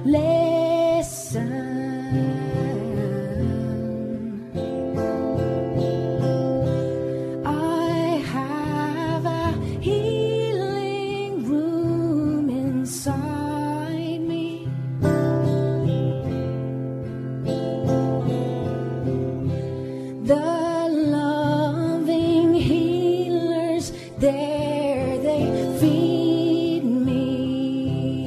listen. I have a healing room inside me. The loving healers there, they feed me.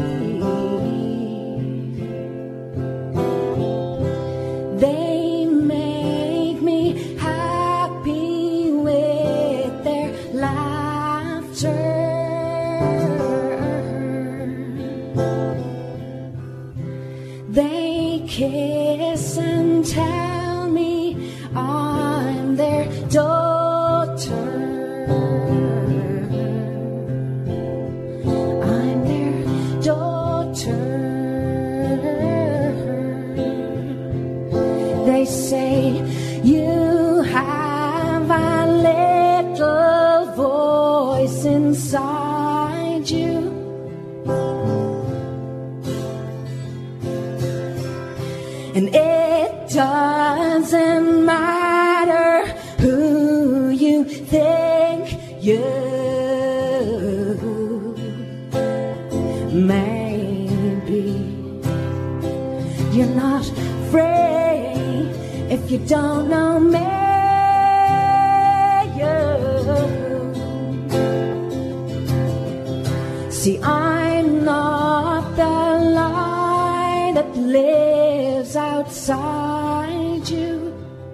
They make me happy with their laughter. They kiss and tell me I'm their daughter. I'm their daughter. They say you have a little voice inside you. And it doesn't matter who you think you may be. You're not free if you don't know me. See, I'm not the light that lives outside you.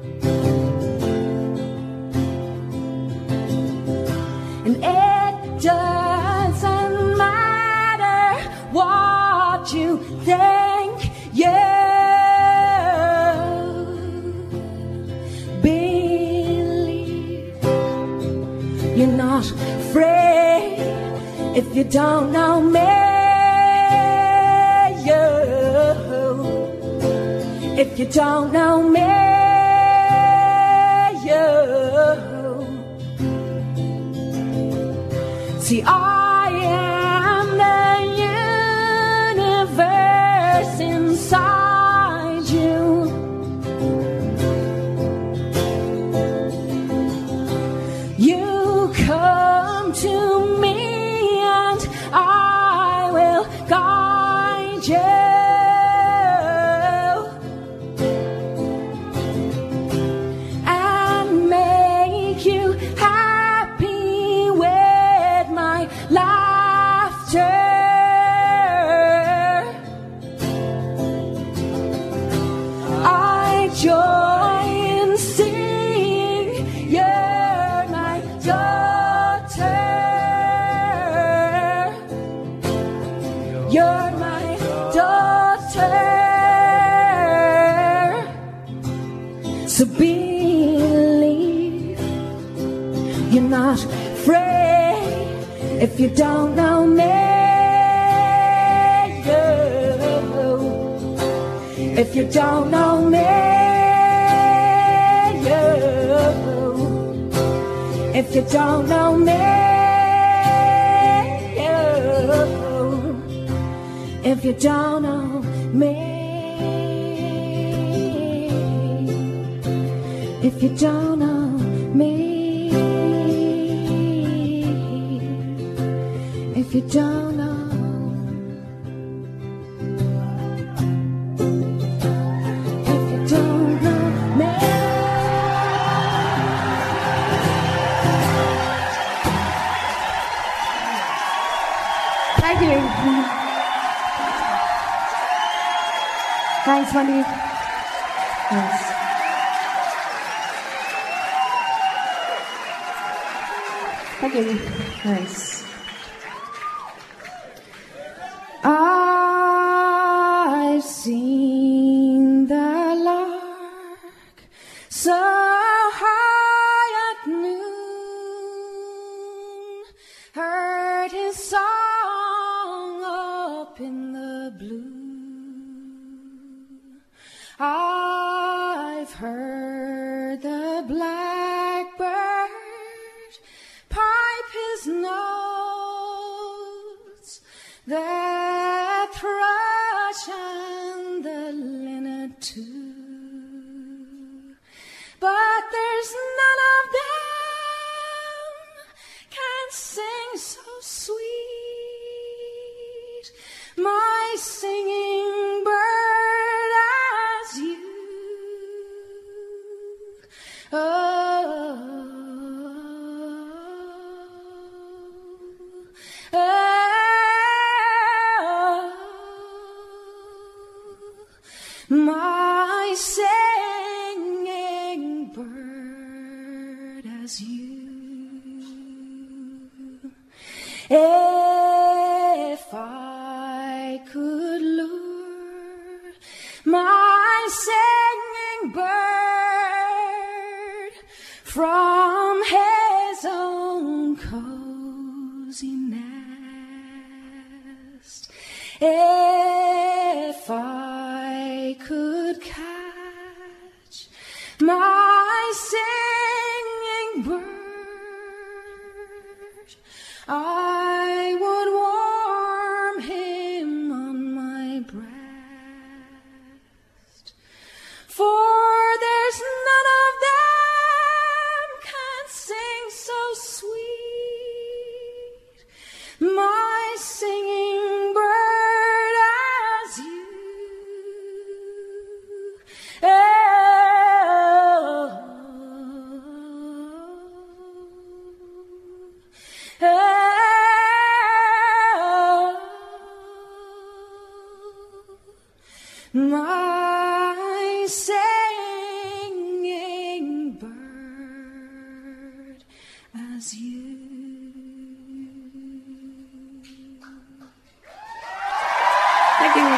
And it doesn't matter what you think you believe. You're not free if you don't know me. If you don't know me, see, I am the universe inside you. You come to me and I will guide you. So believe you're not free if you don't know me. If you don't know me, if you don't know me, if you don't know me. If you don't know me, if you don't know, if you don't know me. Thank you. Thanks, Wendy. Thanks. Thank you. Nice. I've seen the lark so high at noon, heard his song up in the blue. I've heard the blackbird pipe his notes, the thrush my singing bird as you. My singing bird as you. If I could lure my singing bird from his own cozy nest, if I could catch my singing bird, I would warm him on my breast, for there's none of them can sing so sweet, my singing bird as you. My singing bird as you. Thank you.